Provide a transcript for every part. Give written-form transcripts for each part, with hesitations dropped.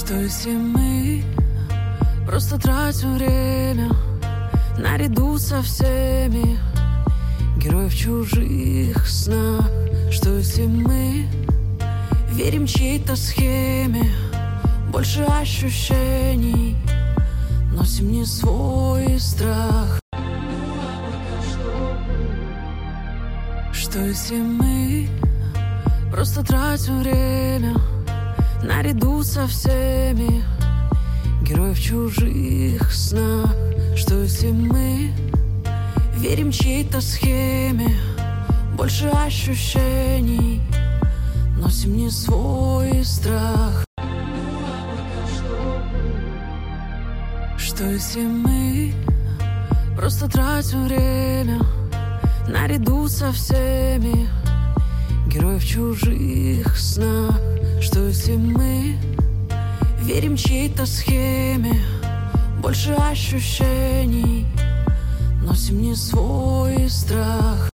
Что если мы просто тратим время наряду со всеми героев чужих снах? Что если мы верим чьей-то схеме, больше ощущений, носим не свой страх? Что если мы просто тратим время наряду со всеми героев чужих снах? Что если мы верим чьей-то схеме, больше ощущений, носим не свой страх? Что если мы просто тратим время наряду со всеми героев чужих снах? Что если мы верим чьей-то схеме, больше ощущений, носим не свой страх?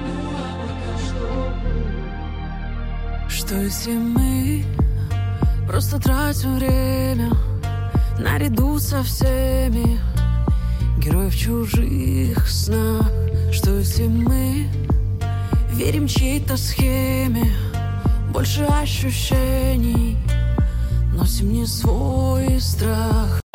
Что если мы просто тратим время наряду со всеми героев чужих снах? Что если мы верим чьей-то схеме, больше ощущений, носим не свой страх?